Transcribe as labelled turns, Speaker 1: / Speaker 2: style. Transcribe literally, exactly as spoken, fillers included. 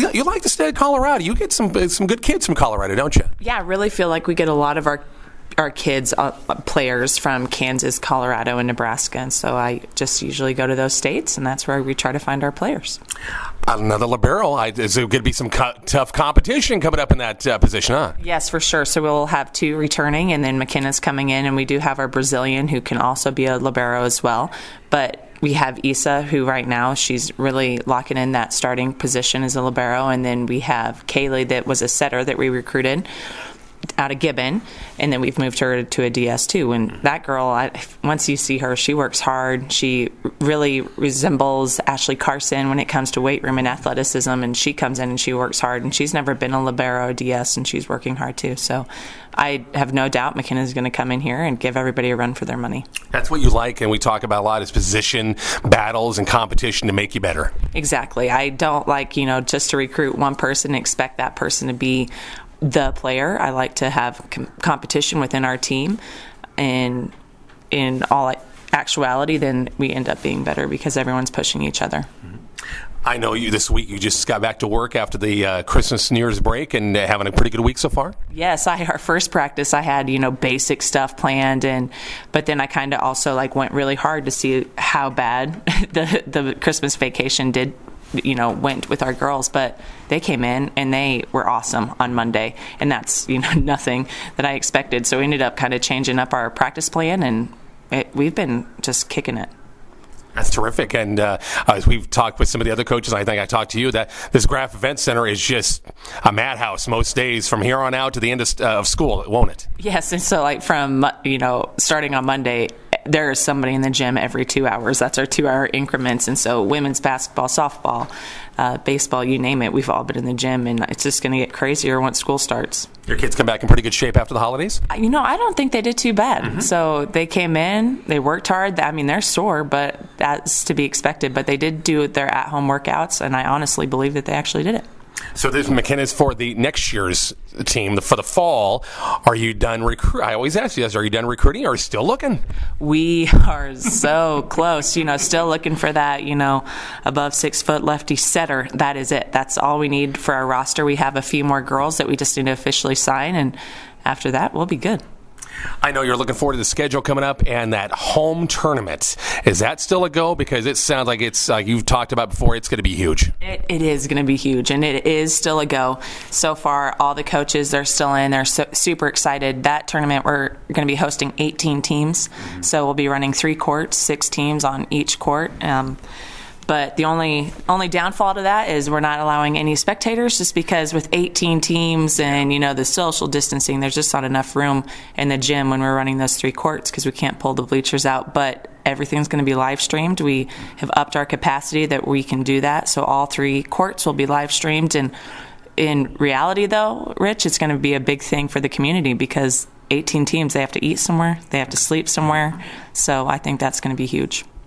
Speaker 1: you, you like the state of Colorado. You get some some good kids from Colorado, don't you?
Speaker 2: Yeah, I really feel like we get a lot of our our kids, uh, players from Kansas, Colorado, and Nebraska. And so I just usually go to those states, and that's where we try to find our players.
Speaker 1: Another libero. I, is there going to be some co- tough competition coming up in that uh, position, huh?
Speaker 2: Yes, for sure. So we'll have two returning, and then McKenna's coming in, and we do have our Brazilian who can also be a libero as well. But we have Isa, who right now she's really locking in that starting position as a libero, and then we have Kaylee that was a setter that we recruited out of Gibbon, and then we've moved her to a D S too. And that girl, I, once you see her, she works hard. She really resembles Ashley Carson when it comes to weight room and athleticism, and she comes in and she works hard, and she's never been a libero or D S, and she's working hard too. So I have no doubt McKenna's going to come in here and give everybody a run for their money.
Speaker 1: That's what you like, and we talk about a lot, is position battles and competition to make you better.
Speaker 2: Exactly. I don't like, you know, just to recruit one person and expect that person to be the player. I like to have com- competition within our team, and in all actuality, then we end up being better because everyone's pushing each other.
Speaker 1: I know you this week. You just got back to work after the uh, Christmas New Year's break, and uh, having a pretty good week so far.
Speaker 2: Yes, I our first practice, I had you know basic stuff planned, and but then I kind of also like went really hard to see how bad the the Christmas vacation did. you know, went with our girls, but they came in and they were awesome on Monday, and that's, you know, nothing that I expected. So we ended up kind of changing up our practice plan, and it, we've been just kicking it.
Speaker 1: That's terrific. And uh, as we've talked with some of the other coaches, I think I talked to you, that this Graf Event Center is just a madhouse most days from here on out to the end of, uh, of school, won't it?
Speaker 2: Yes, and so like from, you know, starting on Monday, there is somebody in the gym every two hours. That's our two-hour increments. And so women's basketball, softball, uh, baseball, you name it, we've all been in the gym, and it's just going to get crazier once school starts.
Speaker 1: Your kids come back in pretty good shape after the holidays?
Speaker 2: You know, I don't think they did too bad.
Speaker 1: Mm-hmm.
Speaker 2: So they came in, they worked hard. I mean, they're sore, but that's to be expected. But they did do their at-home workouts, and I honestly believe that they actually did it.
Speaker 1: So this McKenna's for the next year's team. For the fall, are you done recruit? I always ask you this, are you done recruiting or still looking?
Speaker 2: We are so close, you know, still looking for that, you know, above six-foot lefty setter. That is it. That's all we need for our roster. We have a few more girls that we just need to officially sign, and after that, we'll be good.
Speaker 1: I know you're looking forward to the schedule coming up and that home tournament. Is that still a go? Because it sounds like it's, like you've talked about before, it's going to be huge.
Speaker 2: It, it is going to be huge, and it is still a go. So far, all the coaches, they're still in. They're so, super excited. That tournament, we're going to be hosting eighteen teams. Mm-hmm. So we'll be running three courts, six teams on each court. Um, But the only only downfall to that is we're not allowing any spectators, just because with eighteen teams and, you know, the social distancing, there's just not enough room in the gym when we're running those three courts because we can't pull the bleachers out. But everything's going to be live streamed. We have upped our capacity that we can do that. So all three courts will be live streamed. And in reality, though, Rich, it's going to be a big thing for the community because eighteen teams, they have to eat somewhere, they have to sleep somewhere. So I think that's going to be huge.